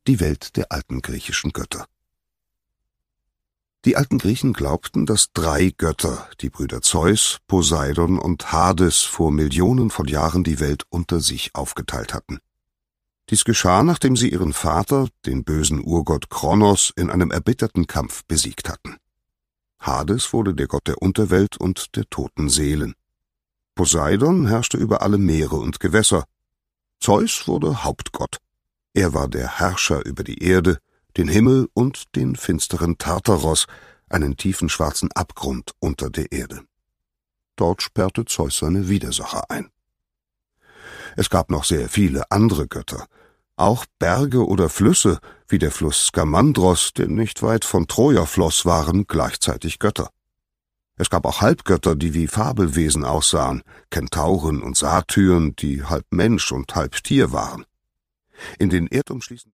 die Welt der alten griechischen Götter. Die alten Griechen glaubten, dass 3 Götter, die Brüder Zeus, Poseidon und Hades, vor Millionen von Jahren die Welt unter sich aufgeteilt hatten. Dies geschah, nachdem sie ihren Vater, den bösen Urgott Kronos, in einem erbitterten Kampf besiegt hatten. Hades wurde der Gott der Unterwelt und der toten Seelen. Poseidon herrschte über alle Meere und Gewässer. Zeus wurde Hauptgott. Er war der Herrscher über die Erde, den Himmel und den finsteren Tartaros, einen tiefen schwarzen Abgrund unter der Erde. Dort sperrte Zeus seine Widersacher ein. Es gab noch sehr viele andere Götter. Auch Berge oder Flüsse, wie der Fluss Skamandros, der nicht weit von Troja floss, waren gleichzeitig Götter. Es gab auch Halbgötter, die wie Fabelwesen aussahen, Kentauren und Satyren, die halb Mensch und halb Tier waren. In den erdumschließenden